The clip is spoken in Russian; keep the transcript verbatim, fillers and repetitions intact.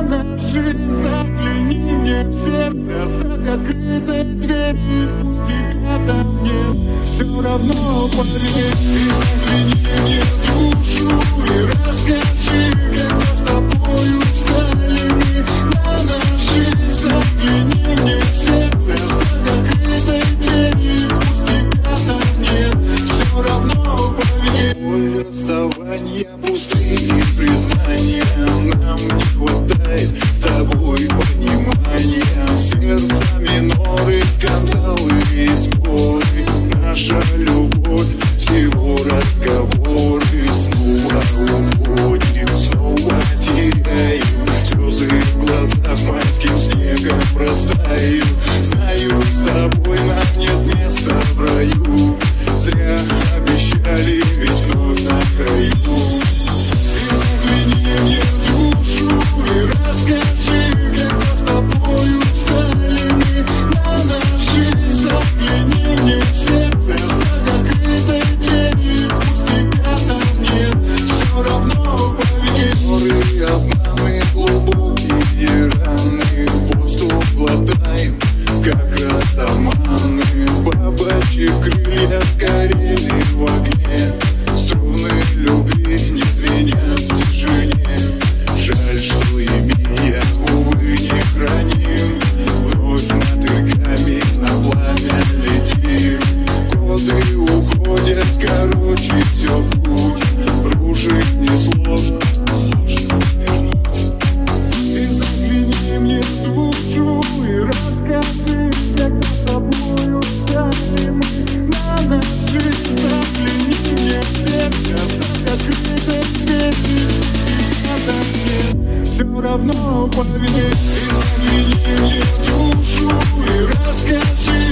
ножи, загляни мне в сердце, оставь открытой дверь, и пусть тебя там нет. Все равно поверь, и загляни мне в душу, и расскажи, как мы с тобою стали мы на ножи. Загляни мне в сердце, оставь открытой дверь, и пусть тебя там нет. Все равно поверь. Боль расставания, пустые признания, нам не хватает с тобой понимания. Сердца миноры, скандалы и споры, наша любовь всего разговоры. Снова уходим, снова теряем, слезы в глазах майским снегом растают. Знаю, с тобой нам нет места в раю, зря обещали, ведь вновь на краю. И загляни мне в душу, и расскажи, как мы с тобою стали мы на ножи. Загляни мне в сердце, оставь открытой дверь, и пусть тебя там нет. Все равно поверь. Ссоры, обманы, глубокие раны, воздух глотаем, как растаманы. Бабочьи крылья сгорели в огне, струны любви не звенят в тишине. Жаль, что имея, увы, не храним, вновь над реками на пламя летим. Годы уходят, короче, все путь, рушить несложно, сложно вернуть. Ты загляни мне в душу и расскажи, как мы с тобою стали мы на ножи. Загляни мне в сердце, оставь открытой дверь, все равно поверь. И загляни мне в душу и расскажи,